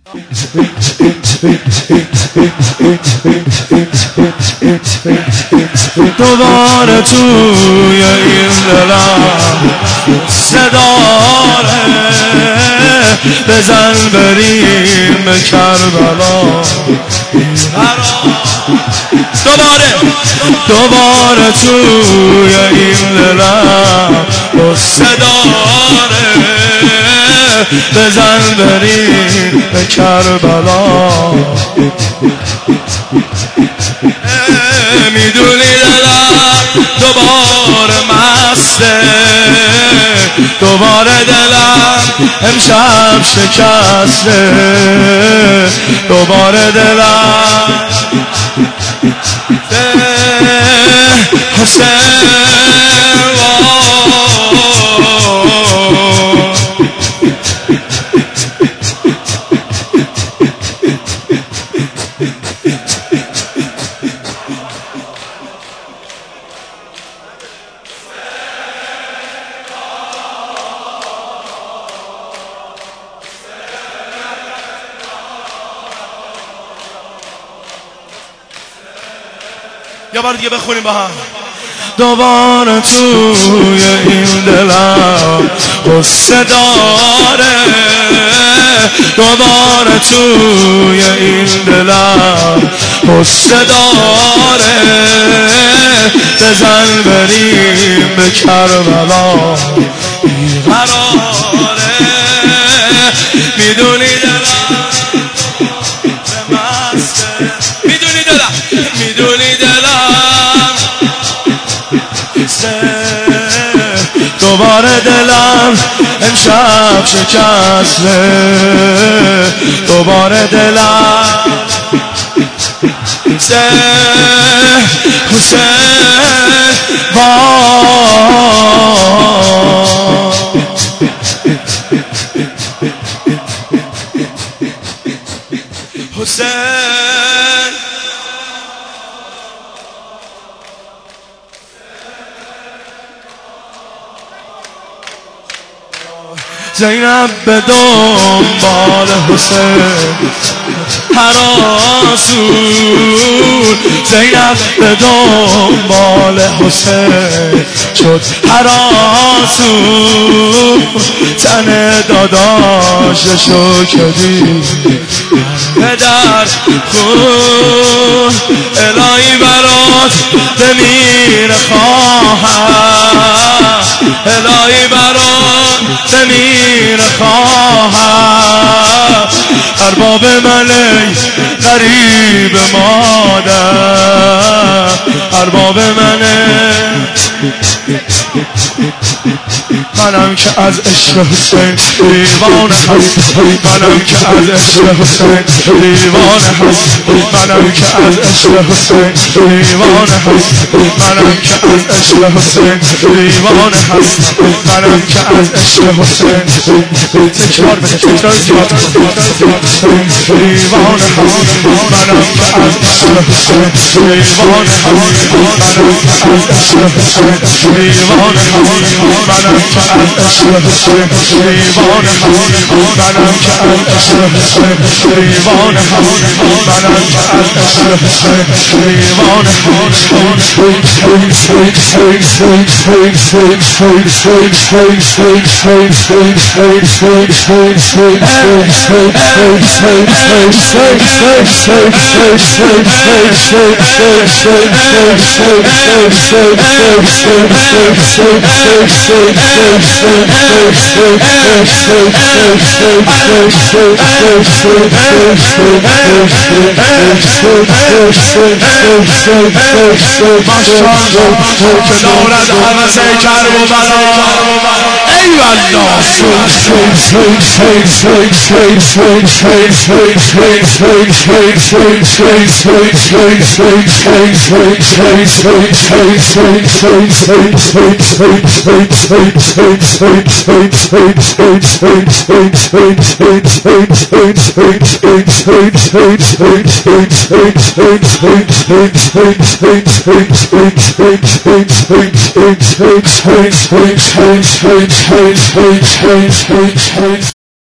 دوباره توی این دلم صداره بزن بریم به کربلا دوباره توی این دلم صداره بزن بریم به کربلا میدونی دلم دوباره مسته دوباره دلم امشب شکسته دوباره دلم حسین یه بار دیگه بخونیم با هم. دوباره توی این دلم غصه داره دوباره توی این دلم غصه داره بزن بریم به کربلا بیقراره میدونی دلم مسته میدونی دلم دوباره دلم امشب شکسته دوباره دلم حسین حسین زینب به دنبال حسین هراسون زینب به دنبال حسین شد هراسون تن داداششو کدی پدر خون الهی برات بمیر خواهم الهی برات بمیر خواهم ارباب ملی غریب مادر ارباب منه منم که از عشق حسین دیوانه هست منم که از عشق حسین دیوانه هست منم که از عشق حسین دیوانه هست منم که از عشق حسین دیوانه هست منم که از عشق حسین تکرار بده تکرار زیاد دیوانه هست منم که از عشق حسین دیوانه هست منم که از عشق حسین دیوانه هست منم که از عشق حسین دیوانه هست منم که از عشق حسین دیوانه هست منم که از عشق حسین دیوانه دولت حمسه کرب و بلا ای والله